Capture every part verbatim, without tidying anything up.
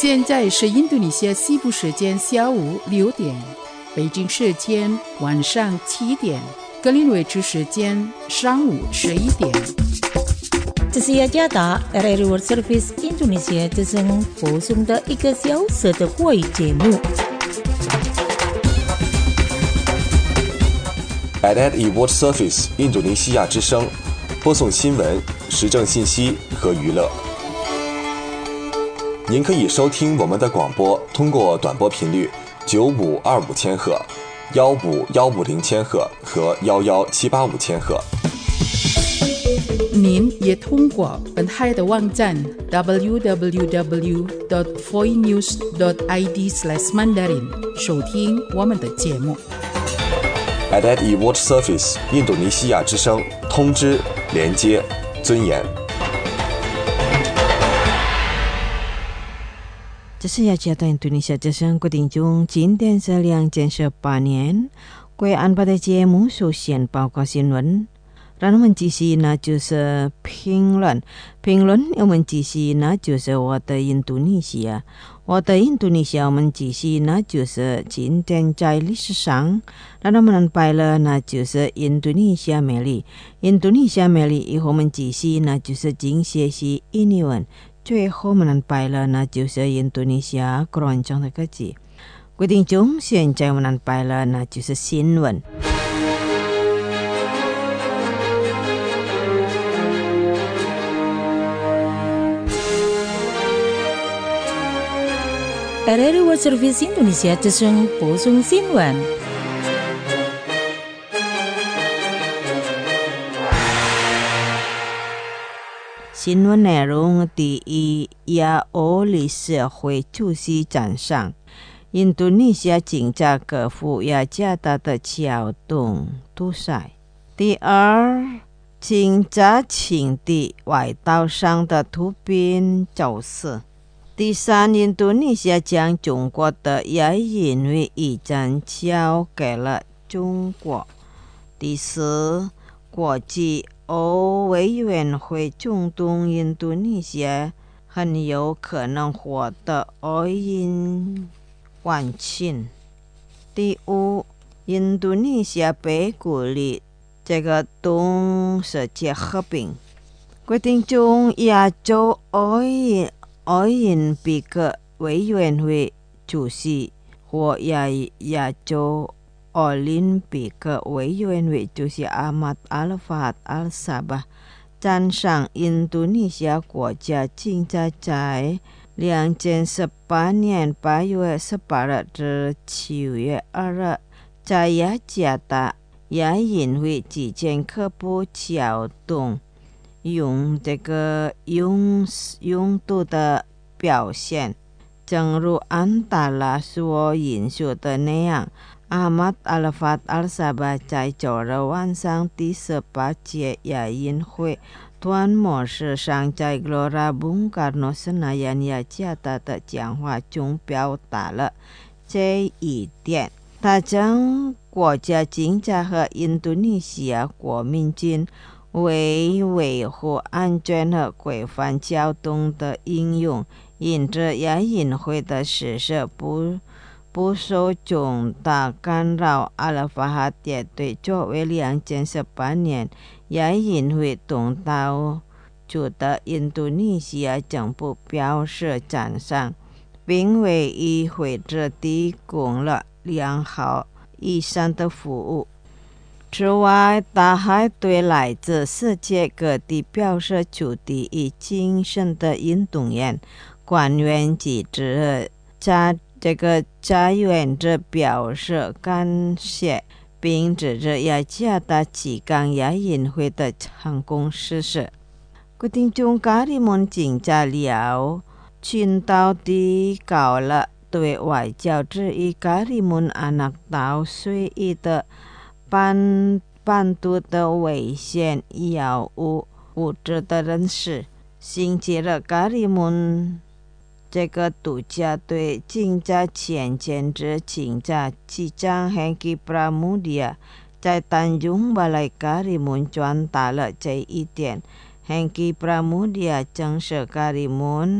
现在是印度尼西亚西部时间下午六点，北京时间晚上七点，格林威治时间上午十一点。 这是雅加达 R R World Service Indonesia 之声播送的一个小时的华语节目。 R R World Service 印度尼西亚之声播送新闻、时政信息和娱乐。您可以收听我们的广播，通过短波频率九五二五千赫、幺五幺五零千赫和幺幺七八五千赫。 您也通过本台的网站 double-u double-u double-u dot voinews dot i d slash mandarin 收听我们的节目。 R R World Service 印度尼西亚之声，通知、连接、尊严。 这是雅加达印度尼西亚之声各位听众，今天是两千十八年，贵安巴的节目首先报告新闻。然后我们继续呢就是评论，评论我们继续呢就是我的印度尼西亚，我的印度尼西亚我们继续呢就是今天在历史上，然后我们安排了呢就是印度尼西亚美丽，印度尼西亚美丽以后我们继续呢就是经学习英文，最后我们安排了呢就是印度尼西亚广场的歌曲。各位听众，现在我们安排了呢就是新闻。R R World Service Indonesia 之声播送新闻。新闻内容：第一，亚欧理事会主席站上，印度尼西亚警察克服雅加达的撬动堵塞。第二，警察情敌外岛上的毒品走私。第三，印度尼西亚将中国的亚运会一站交给了中国。第四，国际奥委员会中东印度尼西亚很有可能获得奥运冠军。第五，印度尼西亚被鼓励这个东世界和平。规定中亚洲奥运奥运比克委员会主席或亚亚洲奥林匹克委员会主席阿马特·阿拉法特·阿尔萨巴赞赏印度尼西亚国家警察在两千十八年八月十八日至七月二日在雅加达亚运会期间克服撬动用这个用用度的表现，正如安达拉所引述的那样，阿马特·阿拉法特·阿尔萨巴在周日晚上第十八届亚运会端模式上在格罗拉bun卡诺斯纳亚雅加达的讲话中表达了这一点。他将国家警察和印度尼西亚国民军为维护安全和规范交通的应用，因着亚运会的实施不不受重大干扰。阿拉法哈也对作为两千十八年亚运会东道主的印度尼西亚政府表示赞赏，并为与会者提供了良好以上的服务。此外，他还对来自世界各地表示出敌与精神的运动员、官员及这这个志愿者表示感谢，并指着雅加达吉冈亚运会的成功事实。各听众，加里蒙警察了群岛提高了对外交之一加里蒙阿纳岛随意的半半途的危险药物物质的认识，星期日加里蒙这个度假队警察前兼职警察机长 Hengki Pramudia 在丹中巴莱加里蒙传达了这一点。Hengki Pramudia 证实加里蒙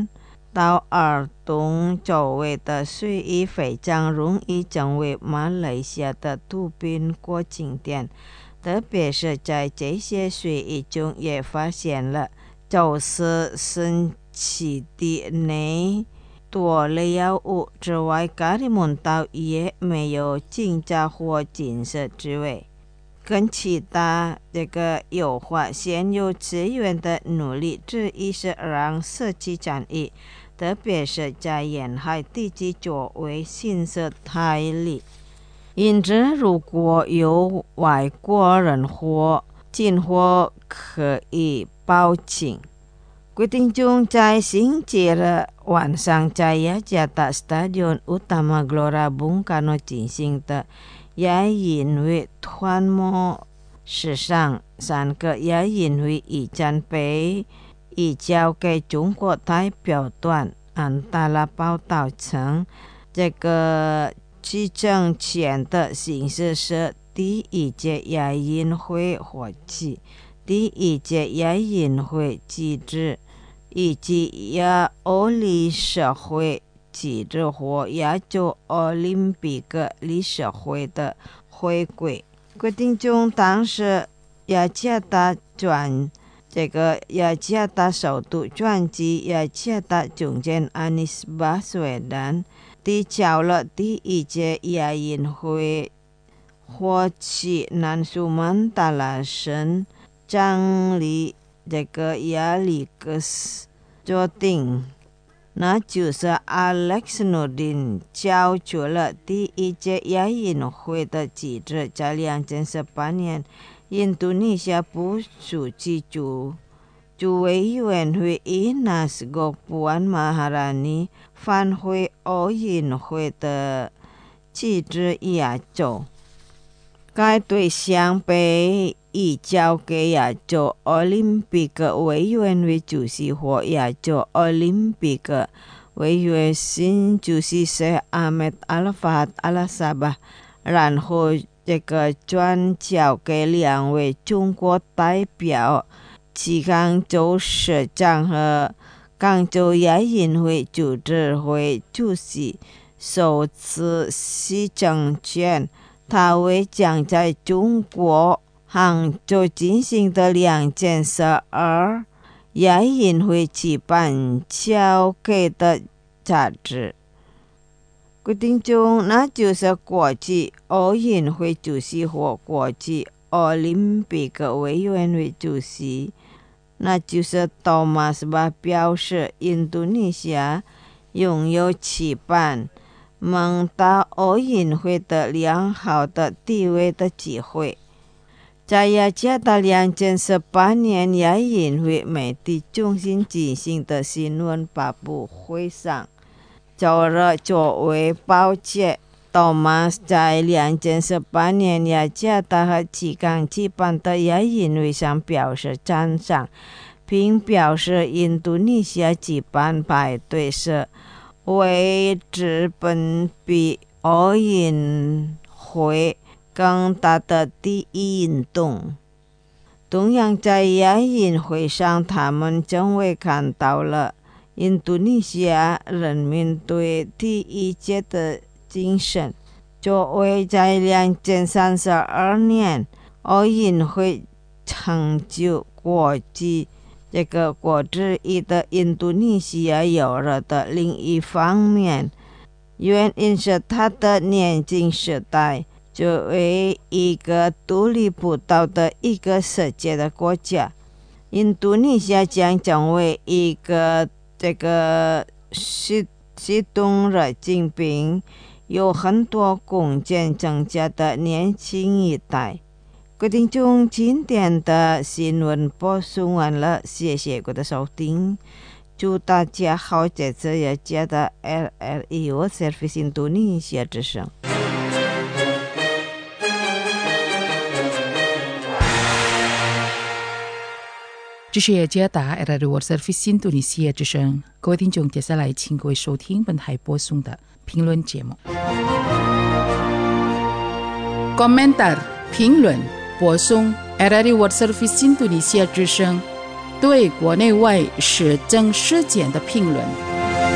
到尔东周围的水域非常容易成为马来西亚的渡边国景点，特别是在这些水域中也发现了走私神奇的内多类药物之外，卡里蒙岛也没有警察或警示职位。跟其他这个优化现有资源的努力之一是让社区产业，特别是在沿海地区作为新生态里。因此，如果有外国人或进货可以报警。规定中在星期日晚上在雅加达 Stadion Utama Gelora Bung Karno 进行的亚运会团模史上三个亚运会已经被移交给中国代表团。安大拉报道称，这个举证前的形式是第一届亚运会活动、第一届亚运会机制以及亚欧理事会机制或亚洲奥林匹克理事会的回归。规定中，当时雅加达转这个雅加达首都转机雅加达总监安尼斯巴斯韦丹递交了第一届亚运会获取南苏曼达拉省长理这个亚历克斯决定，那就是 Alex Nurdin 交出了第一届亚运会的机制。在二零一八年，印度尼西亚部书记主主委员会以纳斯国布安马哈拉尼返回奥运会的机制亚洲。该对象被移交给亚洲奥林匹克委员会主席或亚洲奥林匹克委员新主席是阿梅阿拉法阿拉萨巴，然后这个转交给两位中国代表，其广州市长和广州亚运会组织会主席首次施政权。他为将在中国杭州进行的两件十二亚运会举办交给的价值。规定中，那就是国际奥运会主席或国际奥林匹克委员会主席。那就是托马斯巴表示，印度尼西亚拥有举办蒙大奥运会的良好的地位的机会。在雅加达二零一八年亚运会媒体中心进行的新闻发布会上，周日作为报捷，托马斯在二零一八年雅加达和吉冈举办的亚运会上表示赞赏，并表示印度尼西亚举办派对是为资本比奥运会更大的第一运动。同样在亚运会上，他们将会看到了印度尼西亚人民对第一届的精神。作为在二零三十二年奥运会成就国际这个国之一的印度尼西亚有了的另一方面，原因是他的年轻时代作为一个独立不倒的一个世界的国家，印度尼西亚将成为一个这个驱驱动热情并有很多贡献增加的年轻一代。规定中今天的新闻播送完了，谢谢各位的收听，祝大家好，这次也加的 R R I World Service 印度尼西亚之声。 这是雅加达 R R I World Service 印度尼西亚之声。各位听众，接下来请各位收听本台播送的评论节目。Komentar 评论播送 R R I World Service 印度尼西亚之声对国内外时政事件的评论。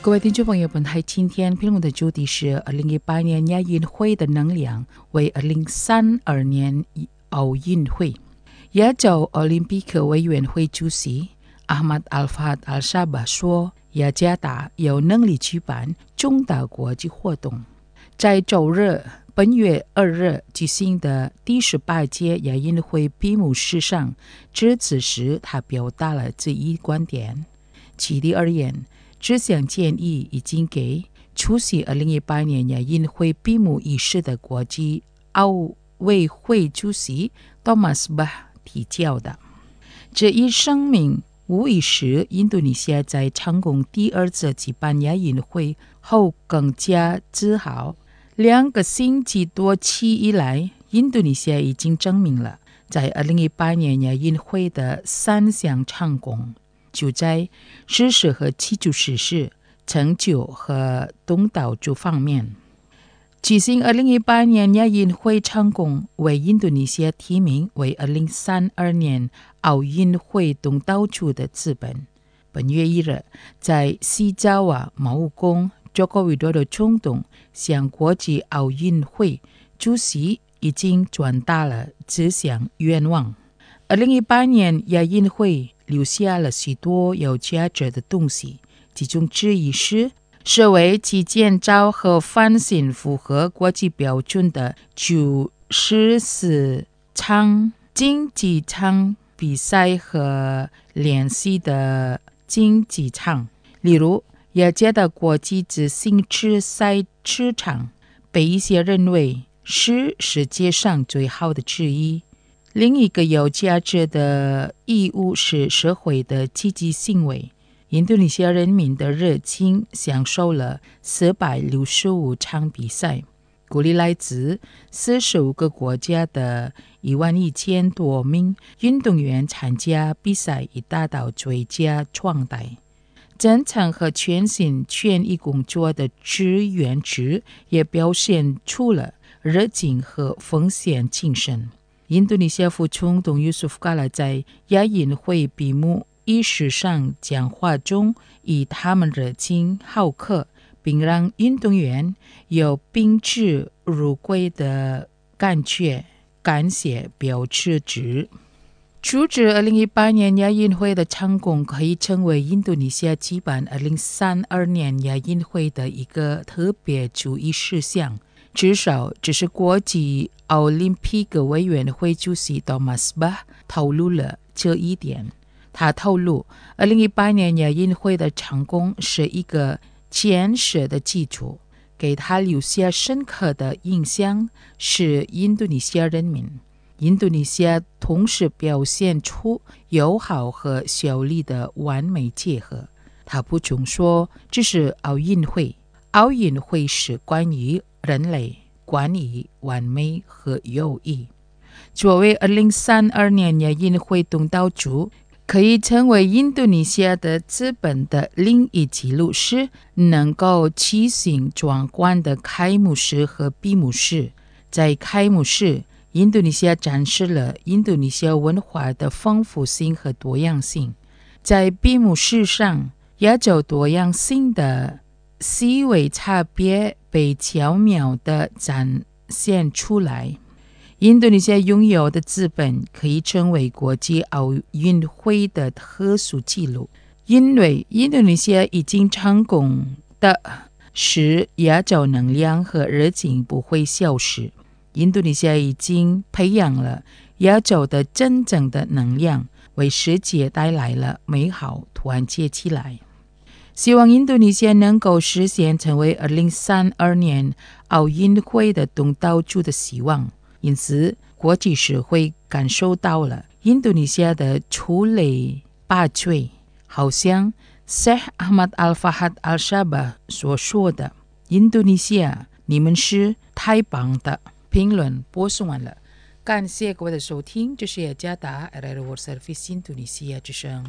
各位听众朋友，本台今天评论的主题是二零一八年亚运会的能量为二零三二年奥运会。亚洲奥林匹克委员会主席阿马德·阿尔法·阿尔沙巴说，雅加达有能力举办重大国际活动。在周日本月二日举行的第十八届亚运会闭幕式上，致辞时他表达了这一观点。具体而言，这项建议已经给出席二零一八年亚运会闭幕仪式的国际奥委会主席 Thomas Bach 提交的。这一声明无疑使印度尼西亚在成功第二次举办亚运会后更加自豪。两个星期多期以来，印度尼西亚已经证明了在二零一八年亚运会的三项成功，就在知识和基础设施、成就和东道主方面。举行二零一八年亚运会成功，为印度尼西亚提名为二零三二年奥运会东道主的资本。本月一日，在西爪哇贸易宫Joko Widodo总统向国际奥运会主席已经转达了这项愿望。二零一八年亚运会留下了许多有价值的东西，其中之一是设为其建造和翻新符合国际标准的九十四场竞技场比赛和练习的竞技场，例如雅加达国际自行车赛车场被一些认为是世界上最好的之一。另一个有价值的义务是社会的积极行为。印度尼西亚人民的热情享受了四百六十五场比赛，鼓励来自四十五个国家的一万一千多名运动员参加比赛，以达到最佳状态。真诚和全心全意工作的志愿者也表现出了热情和奉献精神。印度尼西亚副总统 Yusuf Kala 在亚运会闭幕仪式上讲话中，以他们热情好客，并让运动员有宾至如归的感觉，感谢表示之。阻止二零一八年亚运会的成功可以成为印度尼西亚举办二零三二年亚运会的一个特别注意事项。至少这是国际奥林匹克委员会主席 Thomas Bach 透露了这一点。他透露，二零一八年亚运会的成功是一个坚实的基础，给他留下深刻的印象是印度尼西亚人民。印度尼西亚同时表现出友好和效率的完美结合。他补充说，这是奥运会，奥运会是关于人类，关于完美和友谊。作为二零三二年亚运会东道主，可以成为印度尼西亚的资本的另一记录是能够举行壮观的开幕式和闭幕式。在开幕式，印度尼西亚展示了印度尼西亚文化的丰富性和多样性。在闭幕式上，亚洲多样性的细微差别被巧妙地展现出来。印度尼西亚拥有的资本可以成为国际奥运会的特殊纪录，因为印度尼西亚已经成功的使亚洲能量和热情不会消失。印度尼西亚已经培养了亚洲的真正的能量，为世界带来了美好，团结起来。希望印度尼西亚能够实现成为二零三二年奥运会的东道主的希望。因此，国际社会感受到了印度尼西亚的出类拔萃，好像 Sheikh Ahmad Al-Fahad Al-Shaba 所说的：“印度尼西亚，你们是太棒的。”评论播送完了，感谢各位的收听，这是雅加达 R R World Service 印度尼西亚之声。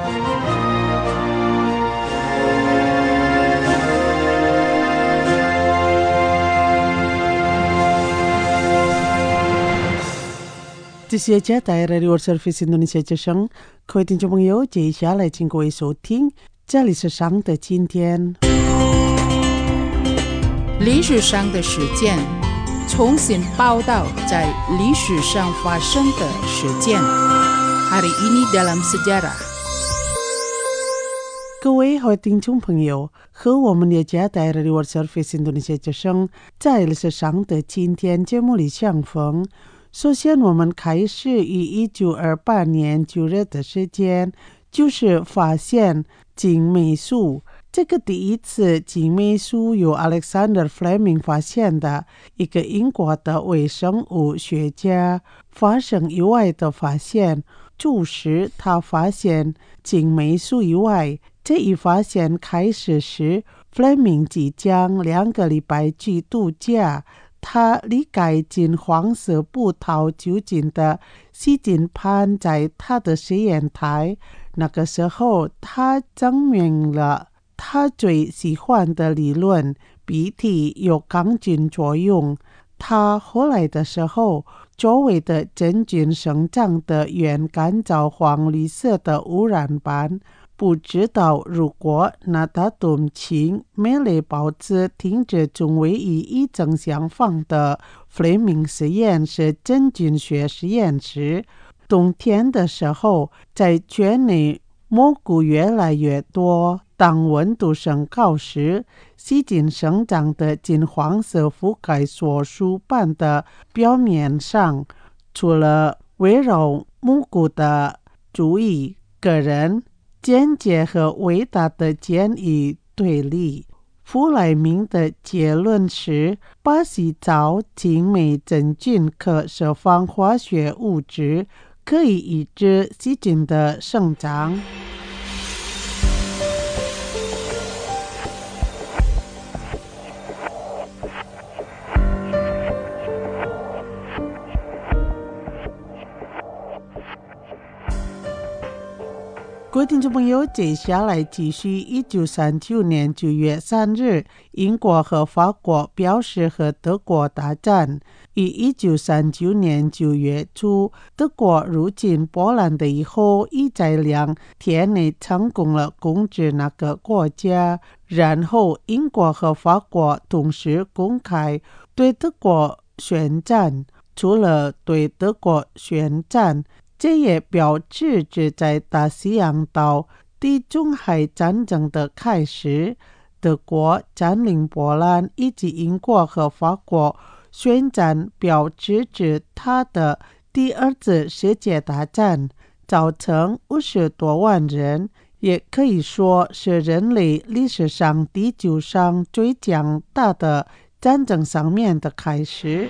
这是雅加达 R R World Service 印度尼西亚之声，各位听众朋友，接下来请各位收听，这里是上的今天。 历史上的事件，重新报道在历史上发生的事件。Hari ini dalam sejarah。 各位好听众朋友，和我们的家带的 World Service Indonesia 之声在历史上的今天节目里相逢。首先，我们开始于一九二八年九月的时间，就是发现景美树。这个第一次景美树由 Alexander Fleming 发现的一个英国的微生物学家发生意外的发现，促使他发现景美树以外。这一发现开始时 Fleming 即将两个礼拜去度假，他离开金黄色葡萄酒精的吸金盘在他的实验台。那个时候他证明了他最喜欢的理论，鼻涕有抗菌作用。他后来的时候，周围的真菌生长的原干燥黄绿色的污染板，不知道如果那他动情没来保持停止中唯一一正相反的 Fleming 实验是真菌学实验时，冬天的时候，在圈内蘑菇越来越多。当温度升高时，细菌生长的金黄色覆盖所属板的表面上，除了围绕蘑菇的注意，个人间接和伟大的建议对立。弗莱明的结论是，巴西藻景美真菌可释放化学物质，可以抑制细菌的生长。各位听众朋友，接下来继续一九三九年九月三日，英国和法国表示和德国大战。于一九三九年九月初，德国入侵波兰的以后，已在两天内成功了攻占那个国家。然后，英国和法国同时公开对德国宣战。除了对德国宣战，这也标志着在大西洋到地中海战争的开始。德国占领波兰以及英国和法国宣战，标志着他的第二次世界大战，造成五十多万人，也可以说是人类历史上地球上最强大的战争上面的开始。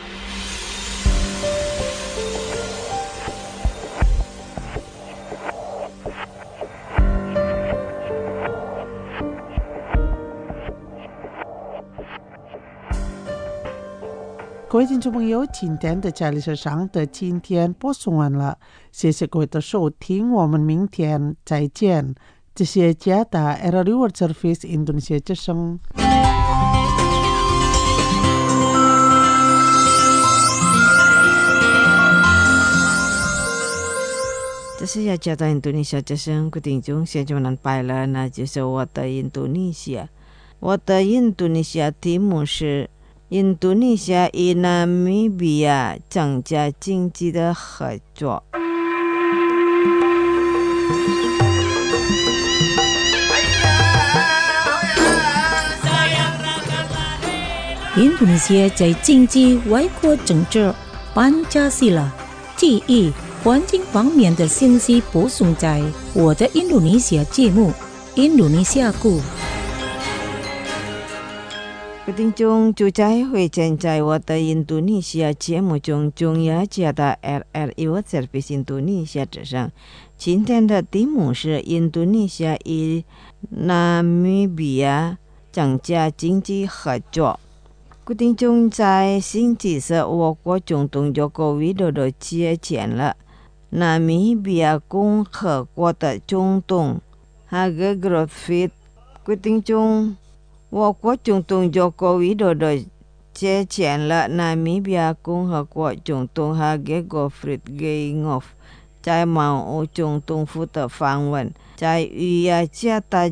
各位听众朋友，今天的家历史上的今天播送完了，谢谢各位的收听，我们明天再见。这些家的 R R World Service Indonesia 之声。 这是要家的印度尼西亚之声，各位听众现在能拜了，那就是我的印度尼西亚。我的印度尼西亚题目是印度尼西亚与纳米比亚增加经济的合作。 印度尼西亚在经济、外交、政治、班加西拉、记忆、环境方面的信息播送在我的印度尼西亚节目《印度尼西亚故》。 各位听众，就在会见在我的印度尼西亚节目中，中亚家的 R R World Service 印度尼西亚之声。今天的题目是印度尼西亚与纳米比亚增加经济合作。各位听众，在星期四，我国总统中国委托的接见了纳米比亚共和国的总统哈格格罗菲。各位听众，我国总统中国委托的接见了纳米比亚共和国总统哈格格弗盖诺夫，在毛总统府的访问，在与亚加达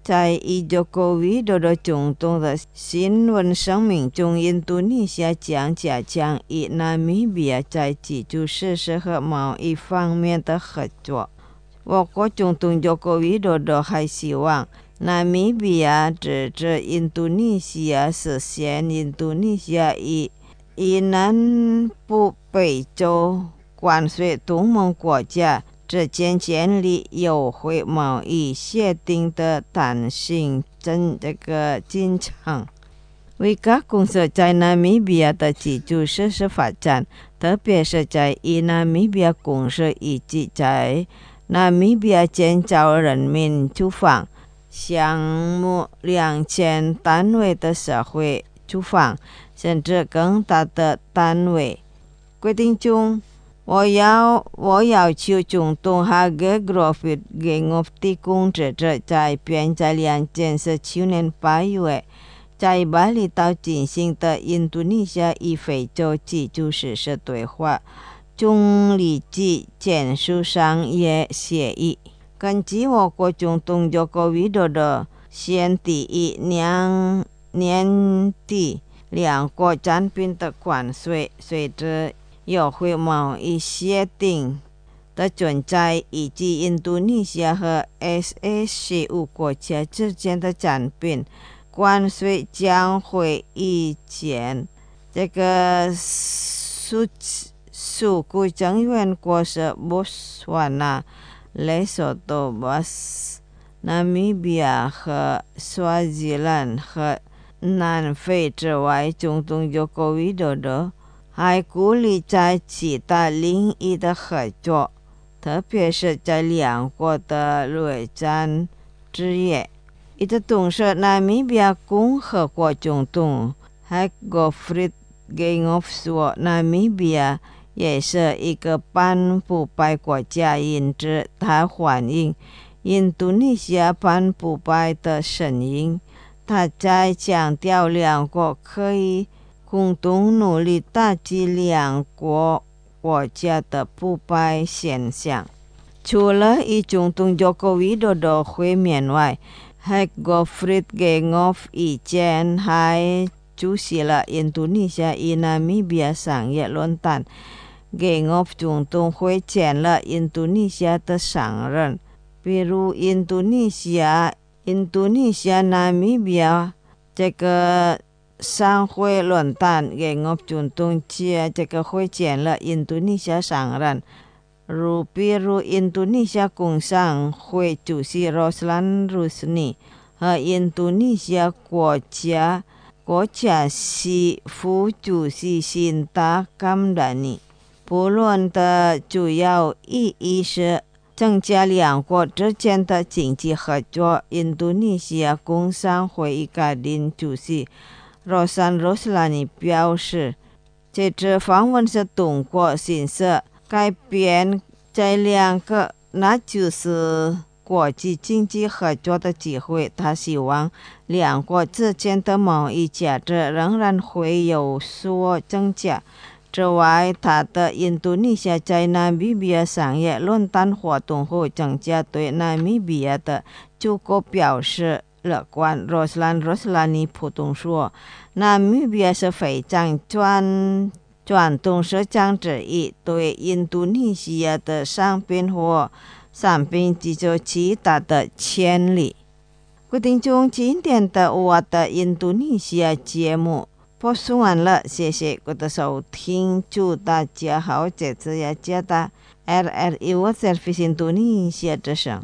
在一九九一度的中东的新闻声明中，印度尼西亚将加强与纳米比亚在基础设施和贸易方面的合作。我国中东九九一度的还希望纳米比亚支持印度尼西亚实现印度尼西亚与以南部北洲关税同盟国家之间建立友会贸易协定的弹性真这个进程，为各公司在纳米比亚的基础设施发展，特别是在以纳米比亚公司以及在纳米比亚建造人民住房项目两千单位的社会住房，甚至更大的单位。规定中，我要我要求中东和各国给我提供支持，在并在两千十七年八月在巴厘岛进行的印度尼西亚与非洲基础设施对话中立即签署商业协议。根据我国中东九九一度的先第一年年底两国产品的关税，随着友会贸易协定的存在以及印度尼西亚和 S A C 五国家之间的产品关税将会以前这个数数据成员国是波斯湾纳、雷索多、巴斯、纳米比亚和斯瓦zi兰和南非之外，中东九九一度的还鼓励在其他领域的合作，特别是在两国的陆战之业。与此同时，纳米比亚共和国总统海戈弗里给我说，纳米比亚也是一个半腐败国家，因此他欢迎印度尼西亚半腐败的声音。他在强调两国可以共同努力打击两国国家的腐败现象。除了与中东九九一度的会面外，海戈弗里给我以前还出席了印度尼西亚与纳米比亚商业论坛，给我总统会见了印度尼西亚的商人，比如印度尼西亚、印度尼西亚、纳米比亚这个商会论坛，给我总统接这个会见了印度尼西亚商人，如比如印度尼西亚工商会主席罗斯兰·鲁斯尼和印度尼西亚国家国家系副主席辛达甘达尼。不论的主要意义是增加两国之间的经济合作。印度尼西亚工商会议家庭主席罗珊·罗斯拉尼表示，这次访问是通过形式改变这两个，那就是国际经济合作的机会。他希望两国之间的贸易价值仍然会有所增加。之外，他的印度尼西亚在纳米比亚商业论坛活动后，增加对纳米比亚的出口表示乐观。罗斯兰·罗斯拉尼普通说，纳米比亚是非常传传统市场之一，对印度尼西亚的商品或产品具有极大的潜力。决定中今天的我的印度尼西亚节目播送完了，谢谢各位的收听，祝大家好，这次也接到 R R I World Service 印度尼西亚之声。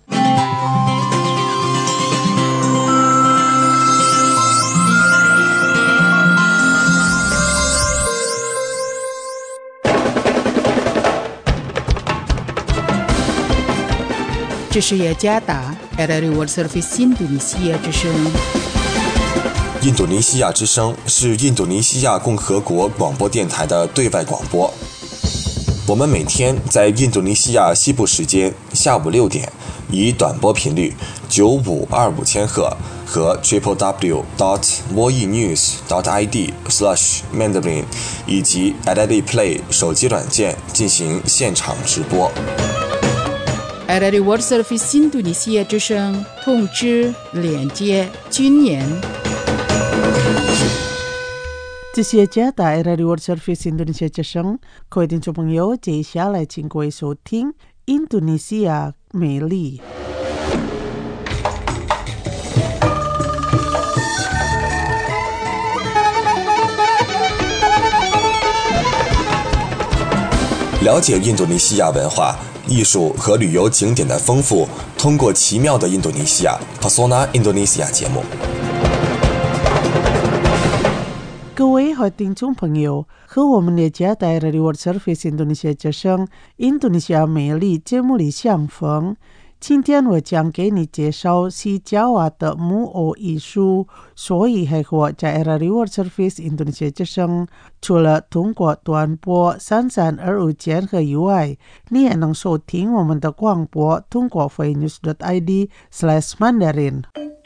这是雅加达 R R I World Service 印度尼西亚之声。 印度尼西亚之声是印度尼西亚共和国广播电台的对外广播。我们每天在印度尼西亚西部时间下午六点，以短波频率九五二五千赫和 triple w dot more news dot i d slash mandarin 以及 R R I Play 手机软件进行现场直播。 爱拉的 World Service 印度尼西亚之声，通知连接军演。 这些加大爱拉的 World Service 印度尼西亚之声，各位听众朋友，接下来请各位收听印度尼西亚美丽。 了解印度尼西亚文化、艺术和旅游景点的丰富，通过奇妙的印度尼西亚 Pesona Indonesia 节目。 各位好听众朋友，和我们的加带来的 World Service 印度尼西亚之声印度尼西亚美丽节目里相逢。今天我将给你介绍西爪哇的木偶艺术，所以还和在 era World Service 印度尼西亚之声，除了通过短波三三二五千赫以外，你也能收听我们的广播，通过 freenews dot I D slash mandarin。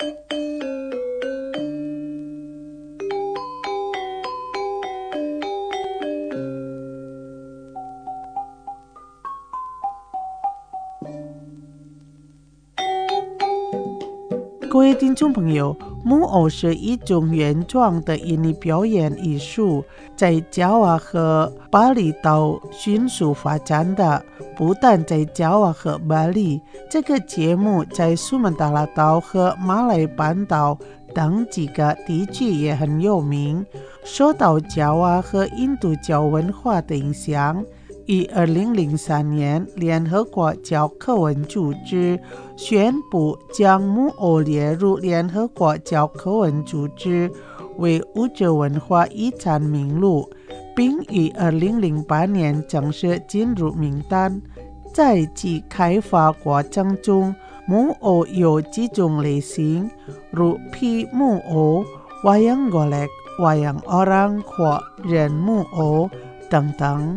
各位听众朋友，木偶是一种原创的印尼表演艺术，在爪哇和巴厘岛迅速发展的。不但在爪哇和巴厘，这个节目在苏门答腊岛和马来半岛等几个地区也很有名。受到爪哇和印度教文化的影响，于二零零三年，联合国教科文组织宣布将木偶列入联合国教科文组织为物质文化遗产名录，并于二零零八年正式进入名单。在其开发过程中，木偶有几种类型，如皮木偶、wayang golek、wayang orang 或人木偶等等。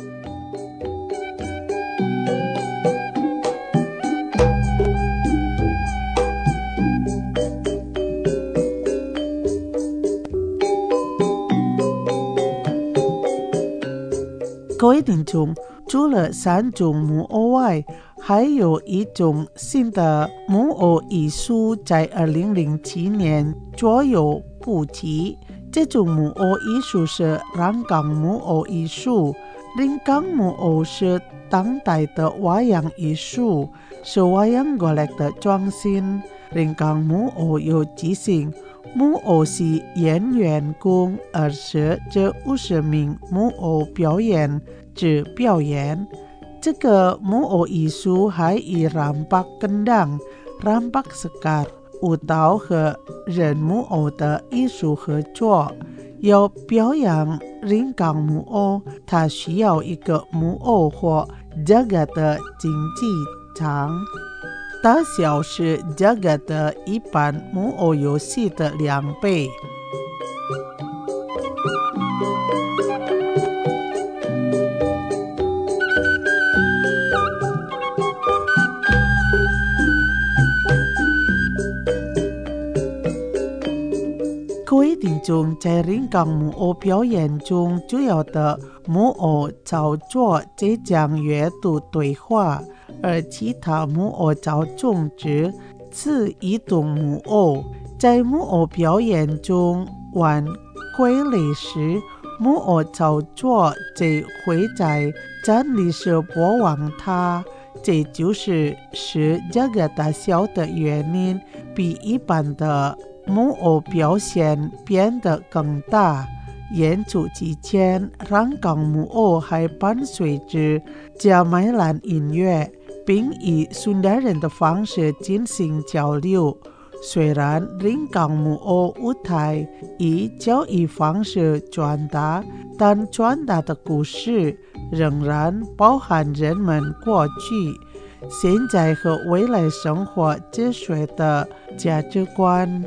各位听众，除了三种木偶外，还有一种新的木偶艺术在二零零七年左右普及。这种木偶艺术是人工木偶艺术。人工木偶是当代的wayang艺术，是wayang golek的创新。人工木偶有即兴，木偶是演员共二十至五十名木偶表演之表演。这个木偶艺术还与rampak kendang、rampak sekar、舞蹈和人木偶的艺术合作。要表演人工木偶，它需要一个木偶或jaga的竞技场，大小是jaga的一般木偶游戏的两倍。各位听众，在人工木偶表演中，主要的木偶操作即将阅读对话，而其他木偶操纵之次移动木偶。在木偶表演中玩傀儡时，木偶操作即会在站立时播放它，这就是使这个大小的原因，比一般的木偶表现变得更大。演出期间，人工木偶还伴随着加麦兰音乐，并以苏达人的方式进行交流。虽然人工木偶舞台以教育方式传达，但传达的故事仍然包含人们过去、现在和未来生活哲学的价值观。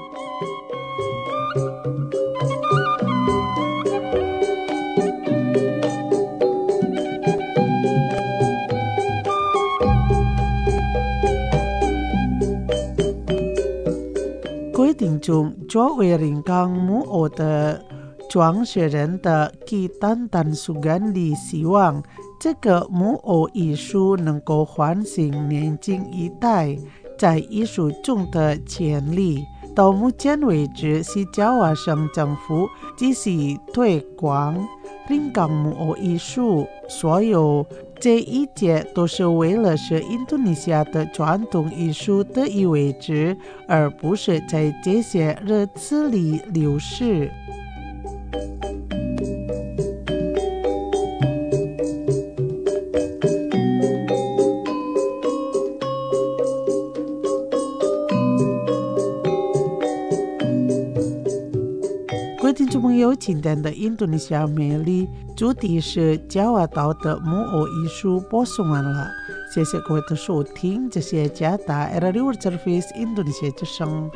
规定中，作为人工木偶的创始人的基丹丹苏甘里希望这个木偶艺术能够唤醒年轻一代在艺术中的潜力。到目前为止，西爪哇省政府只是推广临港木偶艺术，所有这一切都是为了使印度尼西亚的传统艺术得以维持，而不是在这些日子里流失。各位听众朋友，今天的印度尼西亚美丽主题是爪哇岛的木偶艺术播送完了，谢谢各位的收听，这是加达 R R World Service 印度尼西亚之声。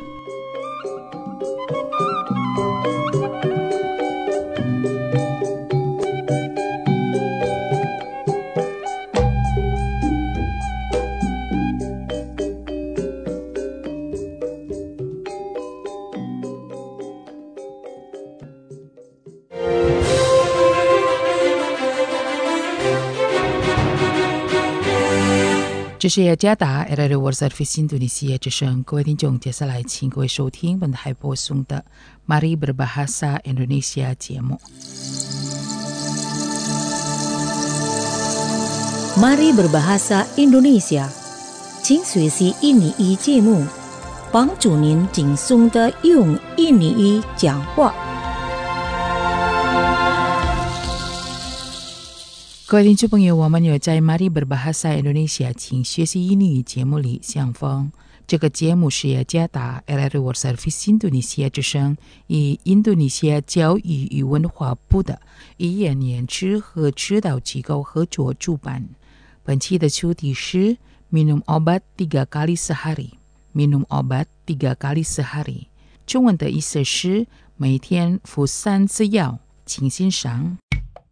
这是雅加达 R R World Service 印度尼西亚之声，各位听众，接下来请各位收听本台播送的 Mari Berbahasa Indonesia 节目。 Mari Berbahasa Indonesia， 请学习印尼语节目，帮助您轻松的用印尼语讲话。 各位听众朋友，我们有在 Mari Berbahasa Indonesia 请学习印尼语节目里相逢。这个节目是雅加达 R R World Service 印度尼西亚之声以印度尼西亚教育与文化部的语言研制和指导机构合作主办。本期的主题是 Minum obat tiga kali sehari Minum obat tiga kali sehari 中文的意思是每天服三次药，请欣赏。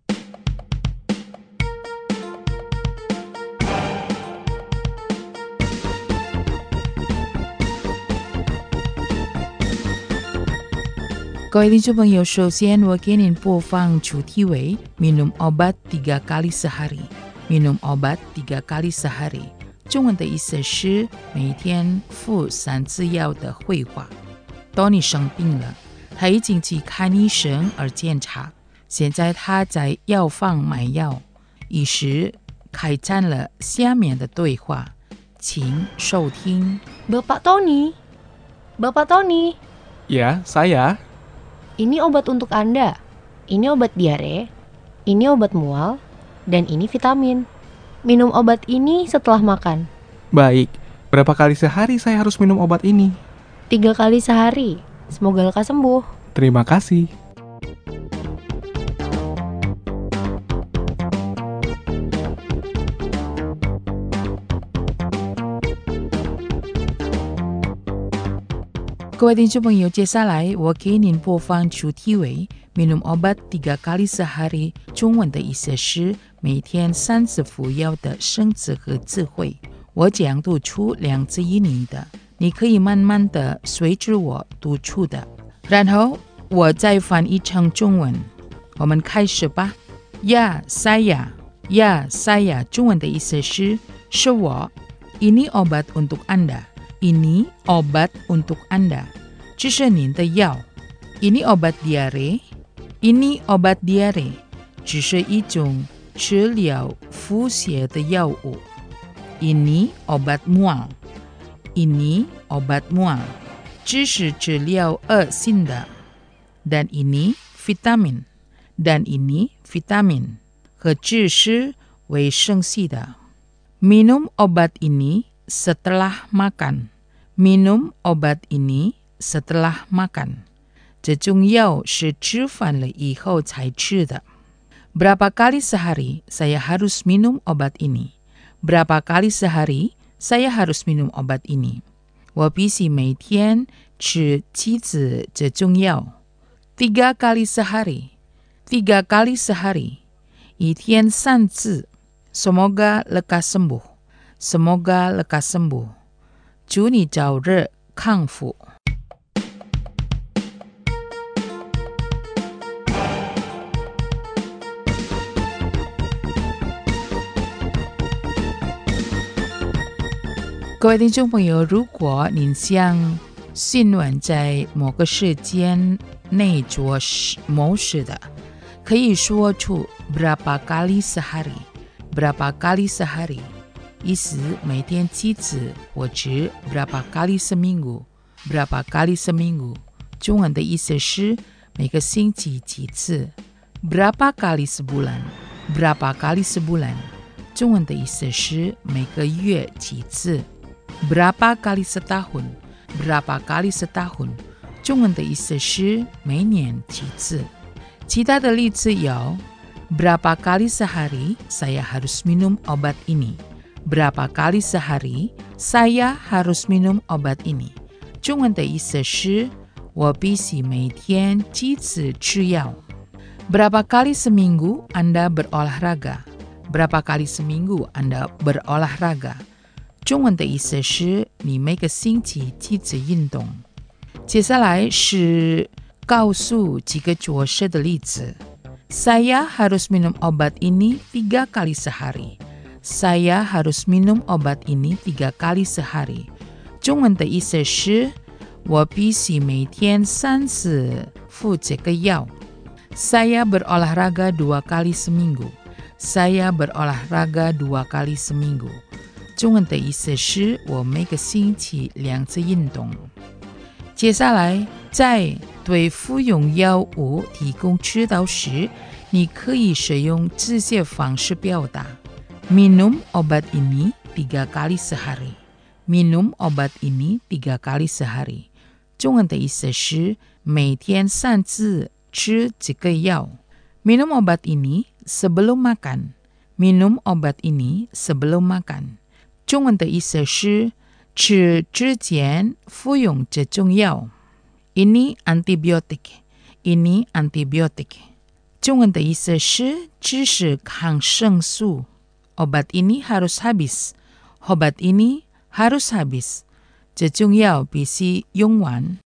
各位听众朋友，首先我给您播放主题为 Minum obat tiga kali sehari Minum obat tiga kali sehari 中文的意思是每天服三次药的绘画。当你生病了，他已经去看医生而检查，现在他在药房买药，医师开展了下面的对话，请收听。 Bapak Tony, Bapak Tony, Ya, saya. ini obat untuk Anda. Ini obat diare, ini obat mual, dan ini vitamin. Minum obat ini setelah makan. Baik, berapa kali sehari saya harus minum obat ini? Tiga kali sehari. Semoga lekas sembuh. Terima kasih. 各位听众朋友，接下来我给您播放主题为 Minum obat tiga kali sehari 中文的意思是每天三次服药的生词和词汇。我将读出两次印尼的，你可以慢慢的随着我读出的，然后我再翻译成中文。我们开始吧。Ya, saya. Ya, saya 中文的意思是是我。Ini obat untuk Anda.Ini obat untuk Anda. 这是您的药。Ini obat diare. Ini obat diare. 这是一种治疗腹泻的药物。Ini obat mual. Ini obat mual. 这是治疗恶心的。Dan ini vitamin. Dan ini vitamin. 和这是维生素的。Minum obat ini.Setelah makan, minum obat ini setelah makan. 这种药是吃饭了以后才吃的。Berapa kali sehari saya harus minum obat ini? Berapa kali sehari saya harus minum obat ini? 我必须每天吃几次这种药。Tiga kali sehari, tiga kali sehari. 一天三次。Semoga lekas sembuh.Semoga lekas sembuh. 祝你早日康复。 各位听众朋友，如果您想新闻在某个时间内做某事的，可以说出 berapa kali sehari berapa kali sehari 意思每天几次，或者 berapa kali seminggu berapa kali seminggu 中文的意思是每个星期几次。 berapa kali sebulan berapa kali sebulan 中文的意思是每个月几次。 berapa kali setahun berapa kali setahun 中文的意思是每年几次。其他的例子有 berapa kali sehari saya harus minum obat ini berapa kali sehari saya harus minum obat ini 中文的意思是我必须每天几次吃药。 berapa kali seminggu Anda berolahraga berapa kali seminggu Anda berolahraga 中文的意思是你每个星期几次运动。接下来是告诉几个做事的例子。 Saya harus minum obat ini tiga kali sehari Saya harus minum obat ini tiga kali sehari 中文的意思是我必须每天三次服这个药。 Saya berolahraga dua kali seminggu Saya berolahraga dua kali seminggu 中文的意思是我每个星期两次运动。接下来在对服用药物提供指导时，你可以使用这些方式表达。 Minum obat ini tiga kali sehari Minum obat ini tiga kali sehari 中文的意思是每天三次吃这个药。 Minum obat ini sebelum makan Minum obat ini sebelum makan 中文的意思是吃之前服用这种药。 Ini antibiotik Ini antibiotik 中文的意思是这是抗生素。 Obat ini harus habis Obat ini harus habis 这种药必须用完。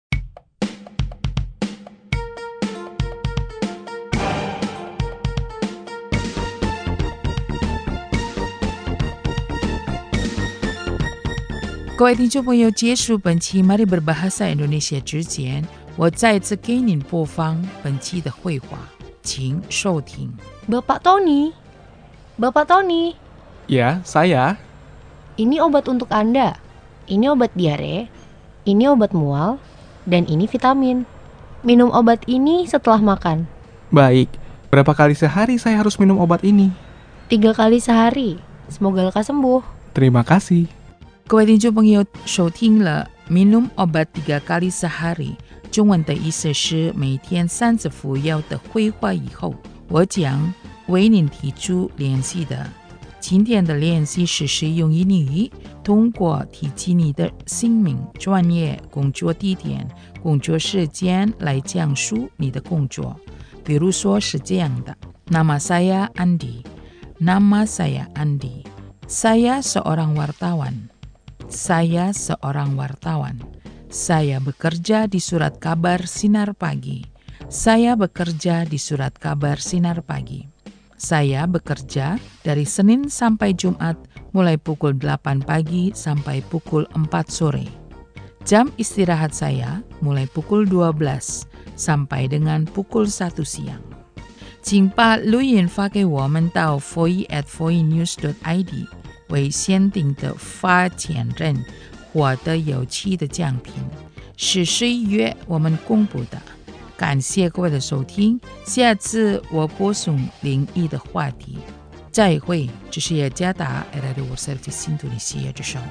各位听众朋友，结束本期 Mari Berbahasa Indonesia 之前，我再次给您播放本期的绘画，请收听。 Bapak Tony, Bapak Tony, Ya, saya. ini obat untuk Anda. Ini obat diare, ini obat mual, dan ini vitamin. Minum obat ini setelah makan. Baik, berapa kali sehari saya harus minum obat ini? Tiga kali sehari. Semoga lekas sembuh. Terima kasih. 各位听众朋友，收听了 minum obat tiga kali sehari 中文的意思是每天三次服药的绘画以后，我将为您提出练习的。今天的练习是使用英语，通过提及你的姓名、专业、工作地点、工作时间来讲述你的工作。比如说是这样的 Nama saya Andi Nama saya Andi Saya seorang wartawan Saya seorang wartawan. Saya bekerja di surat kabar Sinar Pagi. Saya bekerja di surat kabar Sinar Pagi. Saya bekerja dari Senin sampai Jumat mulai pukul delapan pagi sampai pukul empat sore. Jam istirahat saya mulai pukul dua belas sampai dengan pukul satu siang. 请把录音发给我们到 foyi at foyi news dot i d 为限定的发钱人获得有趣的奖品，是十一月我们公布的。感谢各位的收听，下次我播送灵异的话题。再会，这是雅加达 Radio Service Indonesia 之声。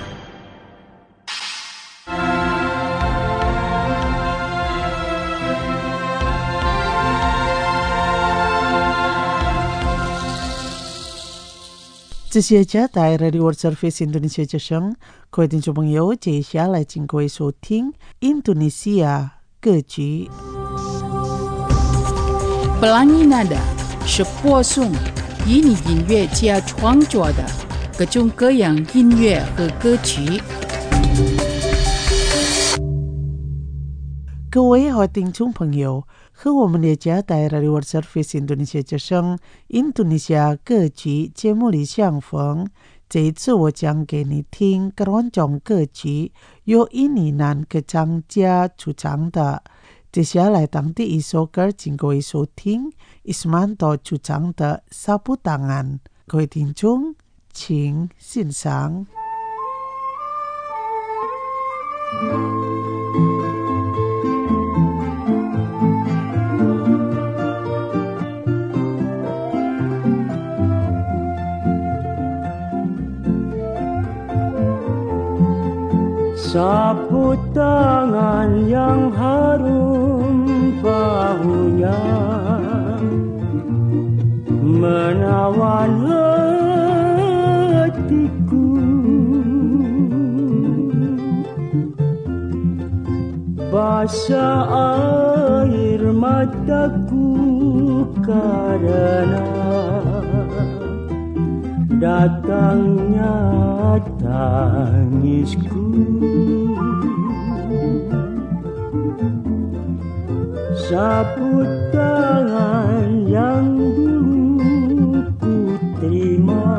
这些家带 Radio World Service Indonesia 之声，各位听众朋友，接下来请各位收听印度尼西亚歌曲。 Pelangi Nada 是播送以你音乐家创作的各种各样音乐和歌曲。 各位好听众朋友，和我们的家带 Radio World Service Indonesia 之声印度尼西亚歌曲节目里相逢。 这一次我讲给你听各种歌曲，由印尼男歌唱家主唱的。接下来当第一首歌，请各位收听 Ismanto 主唱的《Sapu Tangan》。各位听众，请欣赏。 Sapu tangan yang harum baunya menawan hatiku, basah air mataku karena datangnya tangisku. Sapu tangan yang dulu ku terima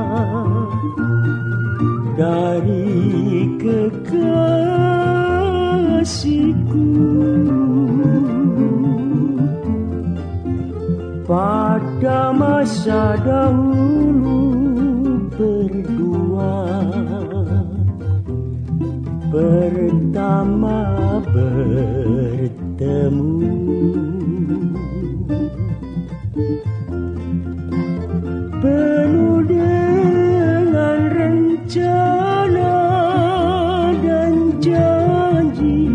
dari kekasihku, pada masa dahulu berdua pertama bertemu. Penuh dengan rencana dan janji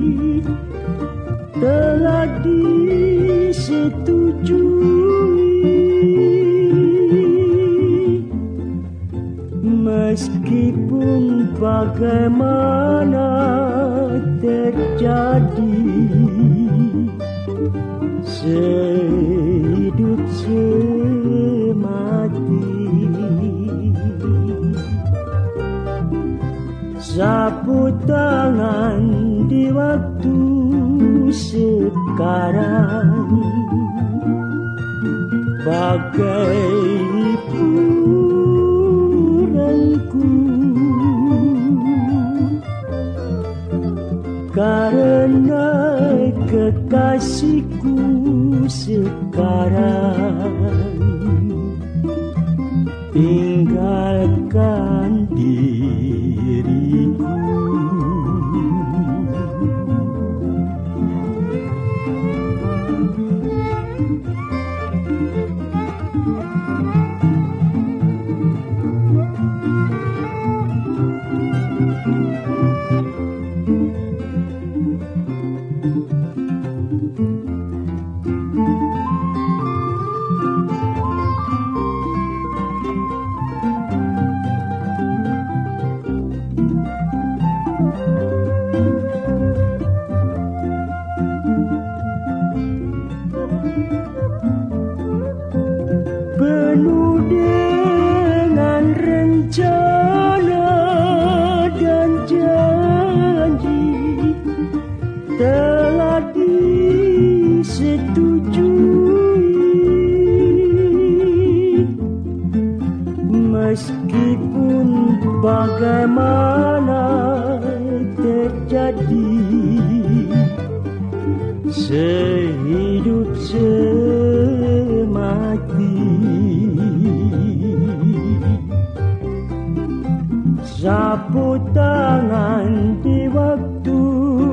telah disetujui, meskipun bagaimana terjadi, sehidup semati. Sapu tangan di waktu sekarang bagai hiburanku, karena kekasihku sekarang tinggalkan diriku. Penuh dengan rencana dan janji telah disetujui, meskipun bagaimana terjadi, sehidup semati. Sapu tangan di waktu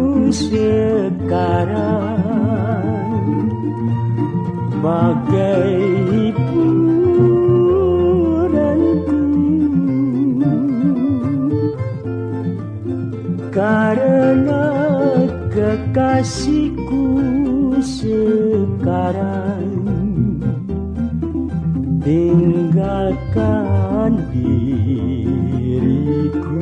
sekarang bagai hiburanku, karena kekasihku sekarang tinggalkan diriku.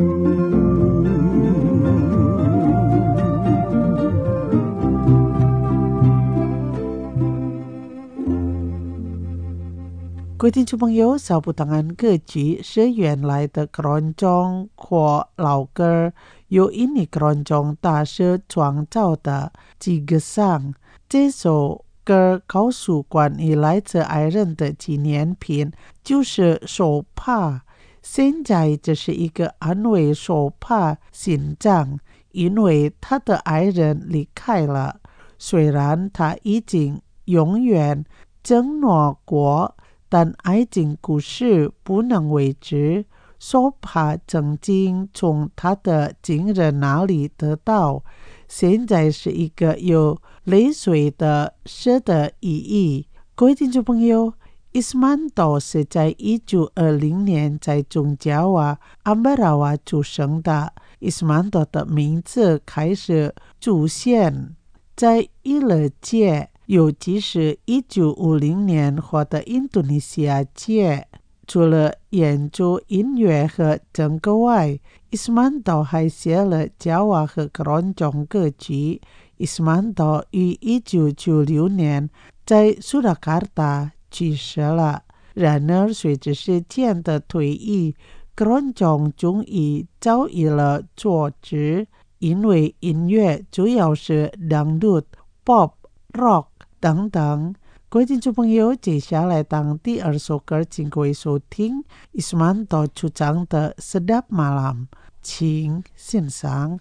各位听众朋友，小不档案歌曲是原来的观众或老歌，由印尼观众大师创造的几个上。这首歌告诉关于来自爱人的纪念品，就是手帕现在这是一个安慰手帕心脏，因为他的爱人离开了。虽然他已经永远承诺过，但爱情故事不能为之。手帕曾经从他的情人那里得到，现在是一个有泪水的诗的意义。各位听众朋友，伊斯曼多是在一九二零年在中加瓦阿马拉瓦出生的。伊斯曼多的名字开始出现在娱乐界，尤其是一九五零年获得印度尼西亚界。除了演奏音乐和唱歌外，伊斯曼多还写了加瓦和各种歌曲。伊斯曼多于一九九六年在苏达卡达去世了。然而，随着时间的推移，各种综艺遭遇了挫折，因为音乐主要是dangdut、pop、rock 等等。各位听众朋友，接下来当第二首歌，请各位收听伊斯曼多主唱的《Sedap Malam》，请欣赏。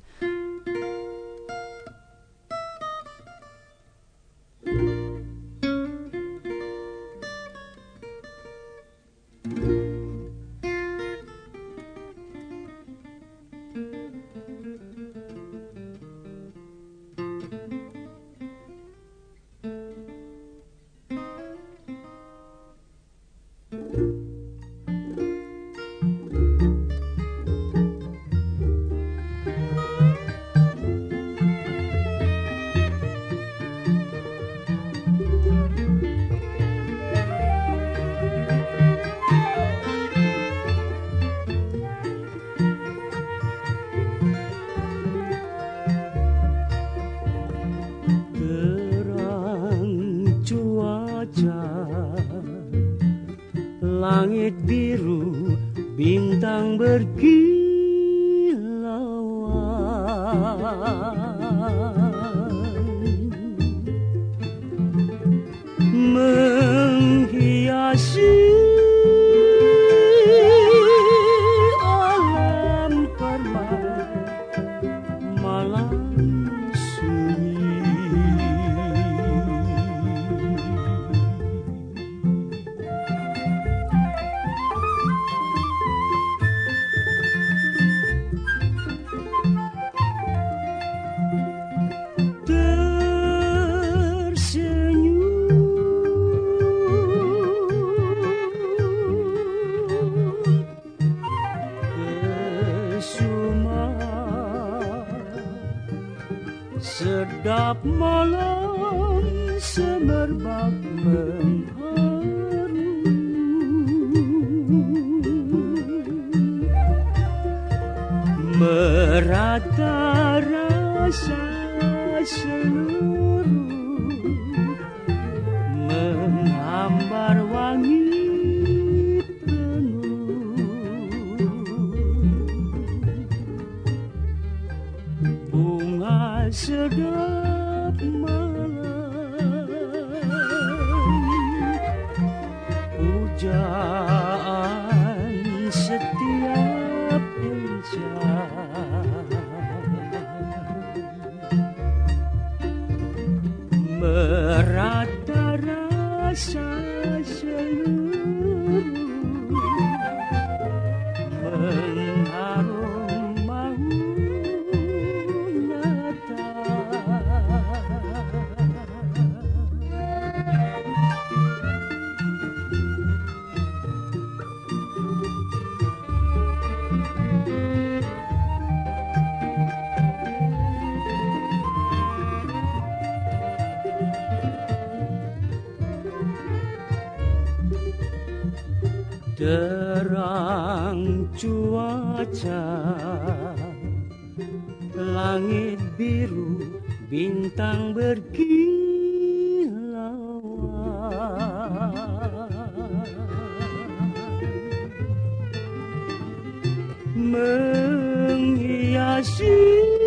Langit biru, bintang berkilauan menghiasi alam permai malam sunyi. Sedap malam semerbak mengharu, merata rasa seluruh, menghambar wangi penuh, bunga sedap malam, pujaan setiap insan, merata rasa seluruh, mengharum mahu terang cuaca, langit biru, bintang berkilauan menghiasi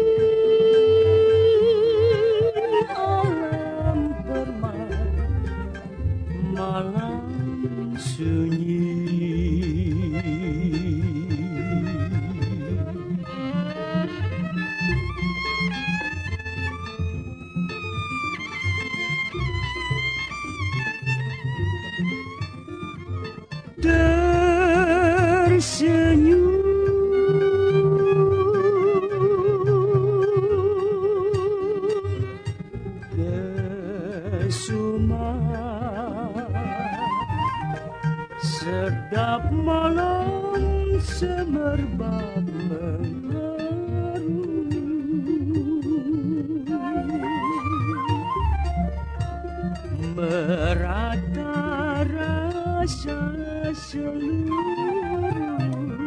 alam permai malam sunyi. tersenyum kesuma sedap malam semerbak mengharu merata rasa seluruh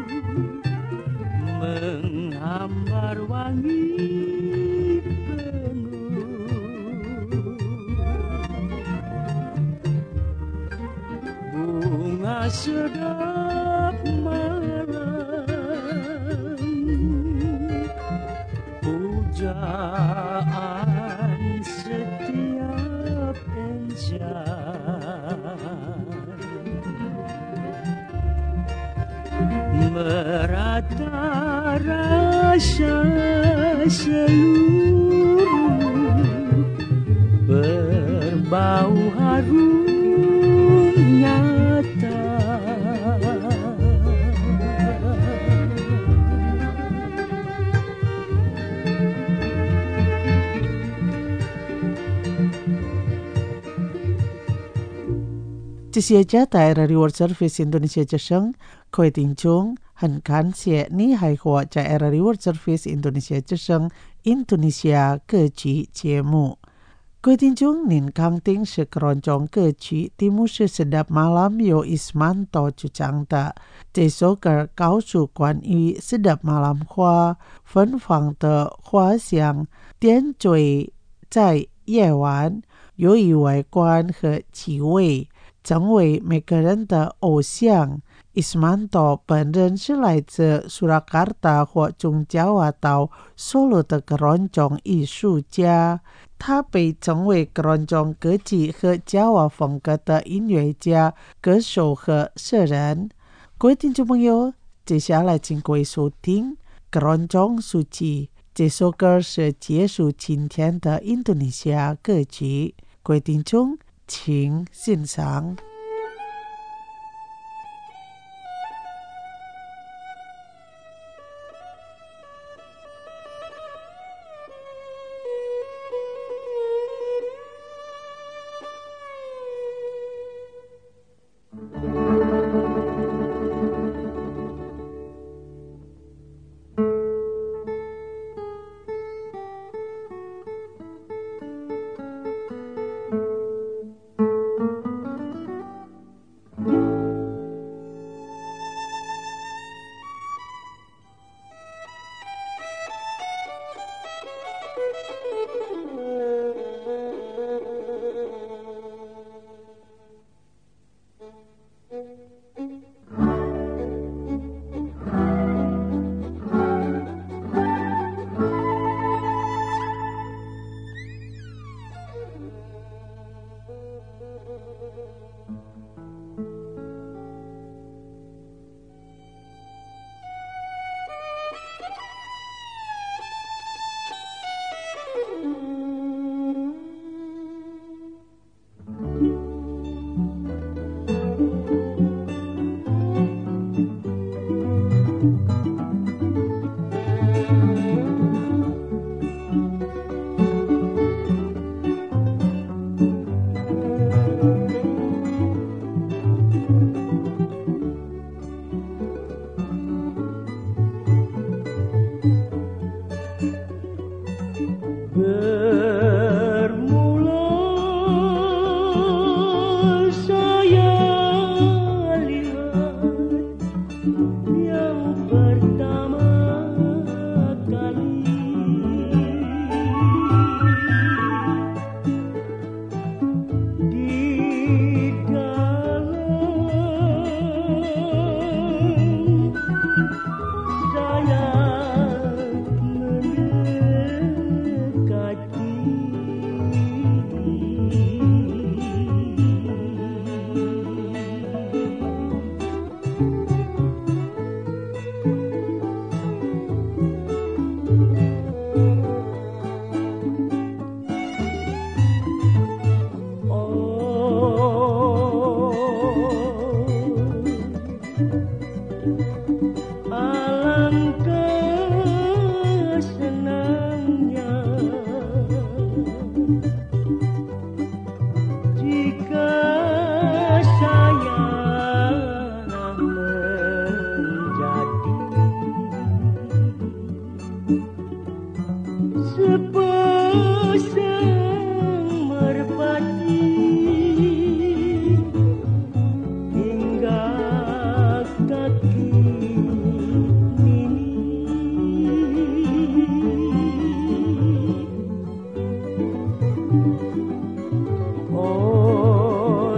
menghambar wangi penuh bunga sedap malam pujaan setiap merata rasa seluruh berbau harum nyata 这些家带来的 World Service Indonesia 之声，各位听众，很感谢你还和在 R R World Service Indonesia 之声 Indonesia 歌曲节目。各位听众，您刚听是keroncong歌曲题目是 Sedap Malam Yo Ismanto 主唱的这首歌，告诉关于 Sedap Malam 花芬芳的花香，点缀在夜晚，有以外观和气味。成为每个人的偶像。Ismanto 本人是来自 Surakarta 或中Jawa 到 Solo 的 keroncong 艺术家，他被称为 keroncong 歌曲和 Jawa 风格的音乐家、歌手和诗人。各位听众朋友，接下来请各位收听 Keroncong Suci， 这首歌是结束今天的印度尼西亚歌曲。各位听众，请欣赏。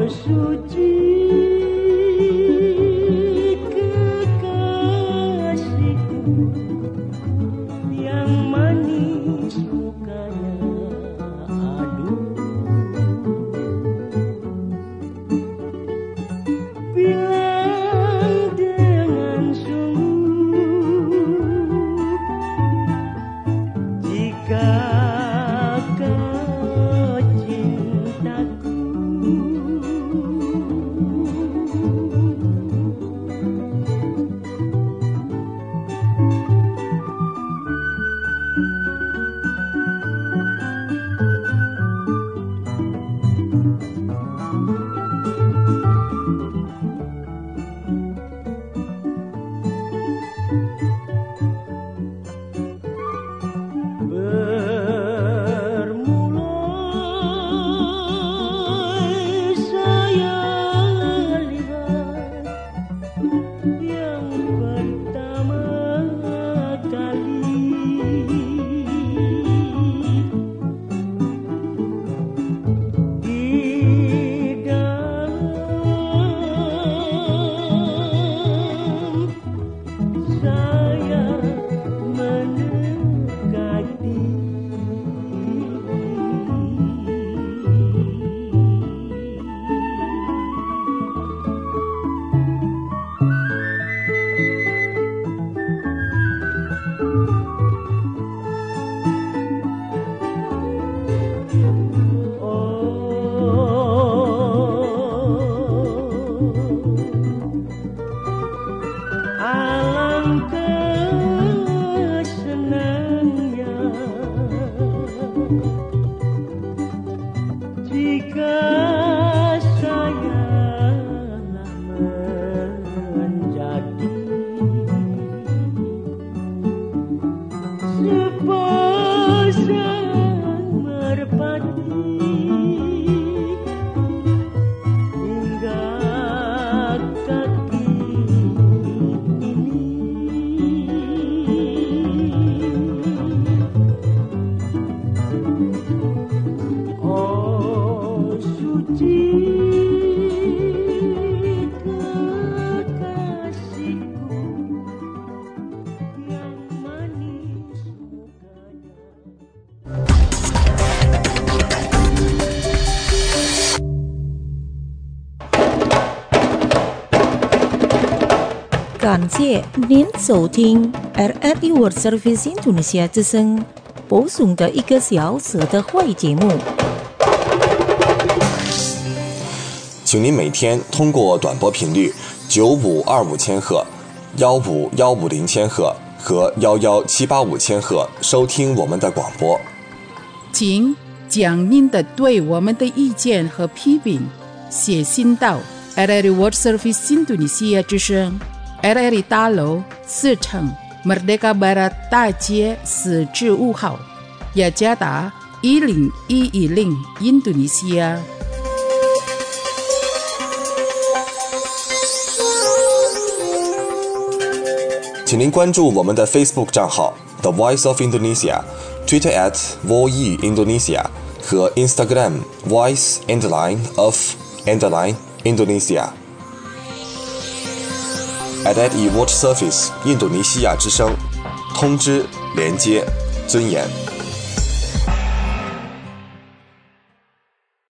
感谢您收听 R R I World Service Indonesia 之声播送的一个小时的会节目。 请您每天通过短波频率九五二五千赫、幺五幺五零千赫和幺幺七八五千赫收听我们的广播。 请将您的对我们的意见和批评写信到 R R I World Service Indonesia 之声 R R I 大楼四层 Merdeka Barat 大街四至五号，雅加达一零一一零印度尼西亚。 请您关注我们的 Facebook 账号 The Voice of Indonesia、Twitter at Voi Indonesia 和 Instagram Voice Underline of Underline Indonesia。R R I World Service 印度尼西亚之声，通知、连接、尊严。